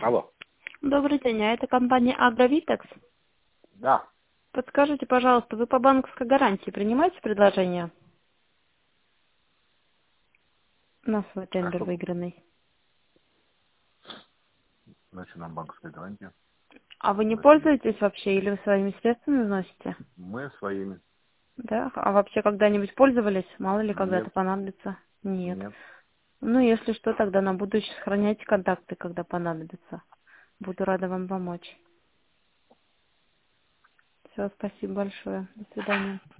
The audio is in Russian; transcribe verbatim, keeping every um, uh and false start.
Алло. Добрый день, а это компания Агровитекс. Да. Подскажите, пожалуйста, вы по банковской гарантии принимаете предложение на свой А тендер что выигранный? значит нам банковская гарантия? А вы не Зачем? пользуетесь вообще или вы своими средствами вносите? Мы своими. Да? А вообще когда-нибудь пользовались? Мало ли Нет. когда-то понадобится? Нет. Нет. Ну, если что, тогда на будущее сохраняйте контакты, когда понадобится. Буду рада вам помочь. Все, спасибо большое. До свидания.